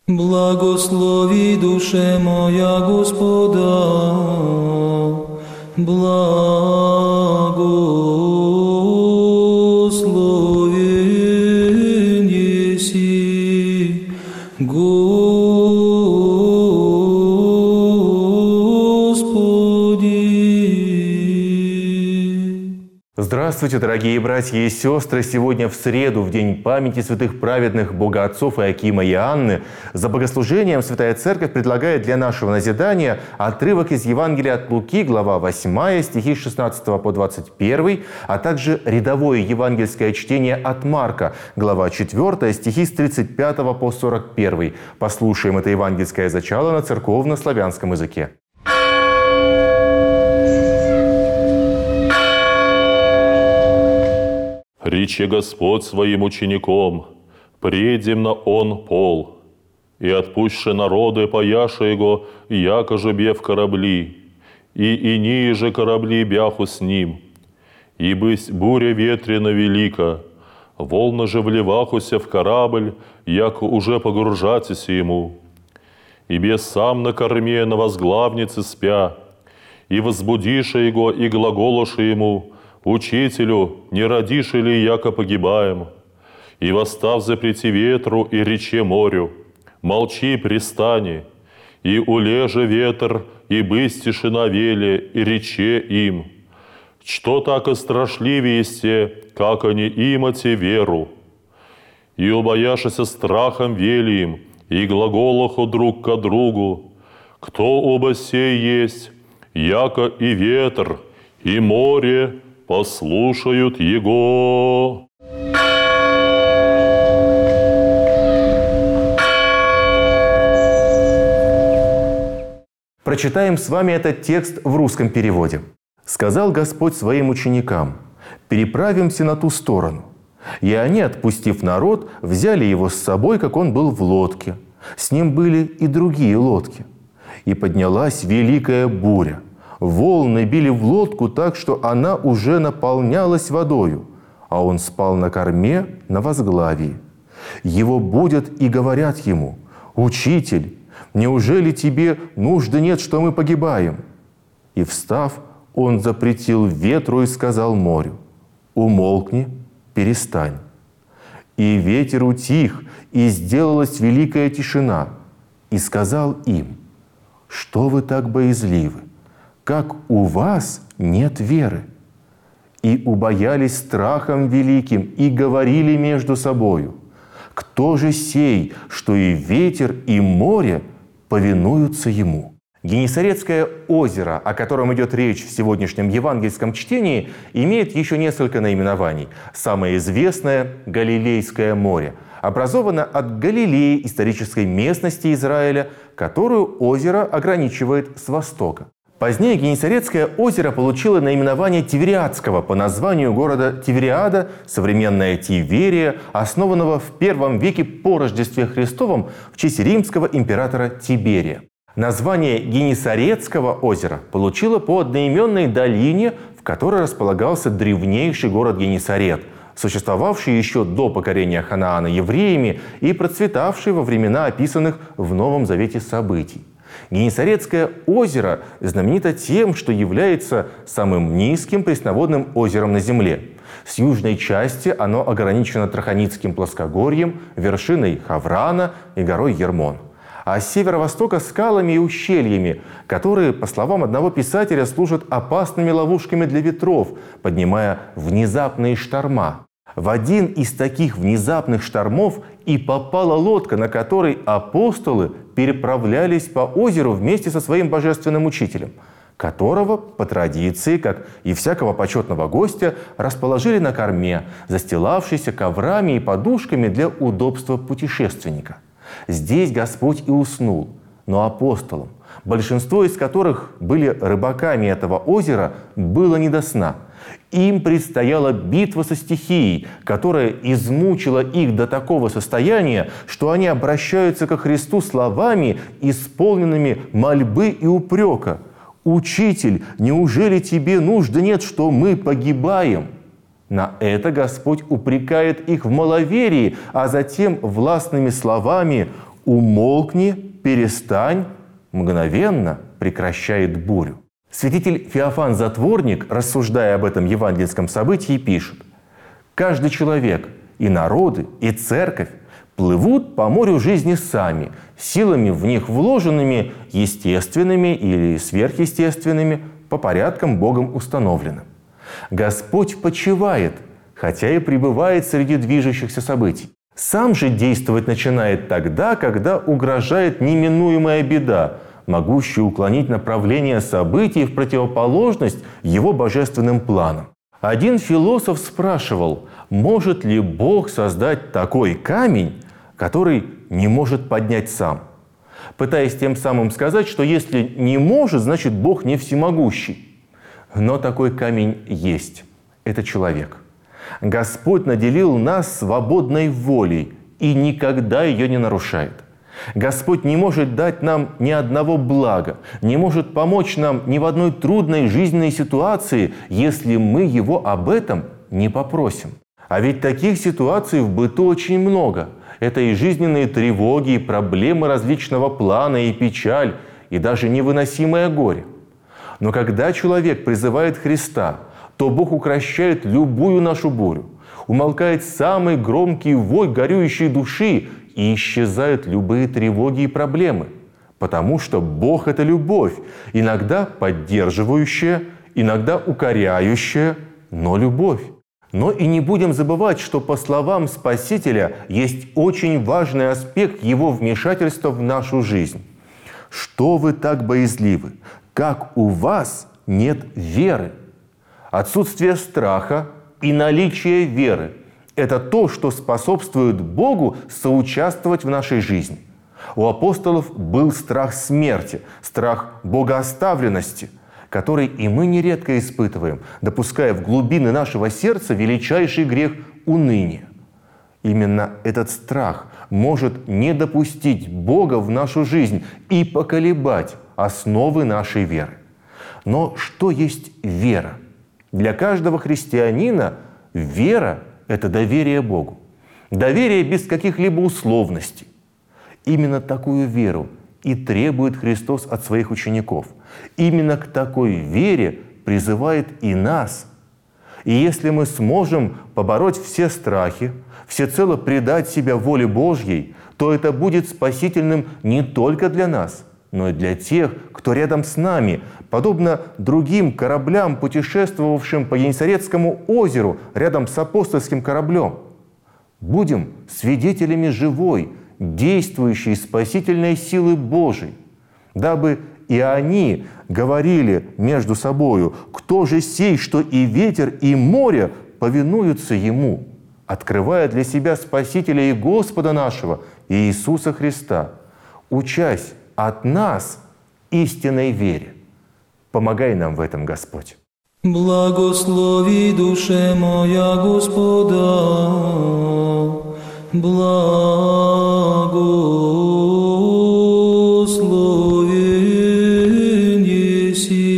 Благослови, душе моя, Господа, благословен еси, Господи. Здравствуйте, дорогие братья и сестры! Сегодня в среду, в день памяти святых праведных богоотцов Иоакима и Анны, за богослужением Святая Церковь предлагает для нашего назидания отрывок из Евангелия от Луки, глава 8, стихи с 16 по 21, а также рядовое евангельское чтение от Марка, глава 4, стихи с 35 по 41. Послушаем это евангельское зачало на церковно-славянском языке. Рече Господь своим учеником, предем на он пол, и отпуще народы паяша его, яко же бе в корабли, и иные же корабли бяху с ним. И бысь буря ветрена велика, волны же вливахуся в корабль, яко уже погружатися ему. И бе сам на корме на возглавнице спя, и возбудиша его, и глаголоша ему: «Учителю, не родишь ли, яко погибаем?» И восстав запрети ветру и рече морю: «Молчи, пристани!» И улеже ветер, и бысь тишина веле, и рече им: «Что так и страшливее сте, как они имате веру?» И убояшися страхом вели им, и глаголоху друг ко другу: «Кто оба сей есть, яко и ветер, и море послушают Его». Прочитаем с вами этот текст в русском переводе. «Сказал Господь своим ученикам: переправимся на ту сторону. И они, отпустив народ, взяли его с собой, как он был в лодке. С ним были и другие лодки. И поднялась великая буря. Волны били в лодку так, что она уже наполнялась водою, а он спал на корме на возглавии. Его будят и говорят ему: «Учитель, неужели тебе нужды нет, что мы погибаем?» И, встав, он запретил ветру и сказал морю: «Умолкни, перестань». И ветер утих, и сделалась великая тишина. И сказал им: «Что вы так боязливы? Как у вас нет веры?» И убоялись страхом великим, и говорили между собою: «Кто же сей, что и ветер, и море повинуются ему?» Генесарецкое озеро, о котором идет речь в сегодняшнем евангельском чтении, имеет еще несколько наименований. Самое известное – Галилейское море. Образовано от Галилеи, исторической местности Израиля, которую озеро ограничивает с востока. Позднее Генесарецкое озеро получило наименование Тивериадского по названию города Тивериада, современная Тиверия, основанного в I веке по Рождестве Христовом в честь римского императора Тиберия. Название Генесарецкого озера получило по одноименной долине, в которой располагался древнейший город Генесарет, существовавший еще до покорения Ханаана евреями и процветавший во времена описанных в Новом Завете событий. Генесарецкое озеро знаменито тем, что является самым низким пресноводным озером на Земле. С южной части оно ограничено Траханицким плоскогорьем, вершиной Хаврана и горой Ермон. А с северо-востока скалами и ущельями, которые, по словам одного писателя, служат опасными ловушками для ветров, поднимая внезапные шторма. В один из таких внезапных штормов и попала лодка, на которой апостолы переправлялись по озеру вместе со своим божественным учителем, которого, по традиции, как и всякого почетного гостя, расположили на корме, застилавшейся коврами и подушками для удобства путешественника. Здесь Господь и уснул, но апостолам, большинство из которых были рыбаками этого озера, было не до сна. Им предстояла битва со стихией, которая измучила их до такого состояния, что они обращаются ко Христу словами, исполненными мольбы и упрека: «Учитель, неужели тебе нужды нет, что мы погибаем?» На это Господь упрекает их в маловерии, а затем властными словами «Умолкни, перестань», мгновенно прекращает бурю. Святитель Феофан Затворник, рассуждая об этом евангельском событии, пишет: «Каждый человек, и народы, и церковь плывут по морю жизни сами, силами в них вложенными, естественными или сверхъестественными, по порядкам Богом установленным. Господь почивает, хотя и пребывает среди движущихся событий. Сам же действовать начинает тогда, когда угрожает неминуемая беда, могущая уклонить направление событий в противоположность его божественным планам. Один философ спрашивал, может ли Бог создать такой камень, который не может поднять сам, пытаясь тем самым сказать, что если не может, значит Бог не всемогущий. Но такой камень есть. Это человек. Господь наделил нас свободной волей и никогда ее не нарушает. Господь не может дать нам ни одного блага, не может помочь нам ни в одной трудной жизненной ситуации, если мы Его об этом не попросим. А ведь таких ситуаций в быту очень много. Это и жизненные тревоги, и проблемы различного плана, и печаль, и даже невыносимое горе. Но когда человек призывает Христа, то Бог укрощает любую нашу бурю, умолкает самый громкий вой горюющей души, и исчезают любые тревоги и проблемы. Потому что Бог – это любовь, иногда поддерживающая, иногда укоряющая, но любовь. Но и не будем забывать, что по словам Спасителя есть очень важный аспект Его вмешательства в нашу жизнь. «Что вы так боязливы? Как у вас нет веры?» Отсутствие страха и наличие веры – это то, что способствует Богу соучаствовать в нашей жизни. У апостолов был страх смерти, страх богооставленности, который и мы нередко испытываем, допуская в глубины нашего сердца величайший грех уныния. Именно этот страх может не допустить Бога в нашу жизнь и поколебать основы нашей веры. Но что есть вера? Для каждого христианина вера – это доверие Богу. Доверие без каких-либо условностей. Именно такую веру и требует Христос от своих учеников. Именно к такой вере призывает и нас. И если мы сможем побороть все страхи, всецело предать себя воле Божьей, то это будет спасительным не только для нас, но и для тех, кто рядом с нами, подобно другим кораблям, путешествовавшим по Енисарецкому озеру рядом с апостольским кораблем. Будем свидетелями живой, действующей спасительной силы Божией, дабы и они говорили между собою: «Кто же сей, что и ветер, и море повинуются Ему», открывая для себя Спасителя и Господа нашего Иисуса Христа, учась от нас истинной вере. Помогай нам в этом, Господь. Благослови душе моя Господа, благословен еси.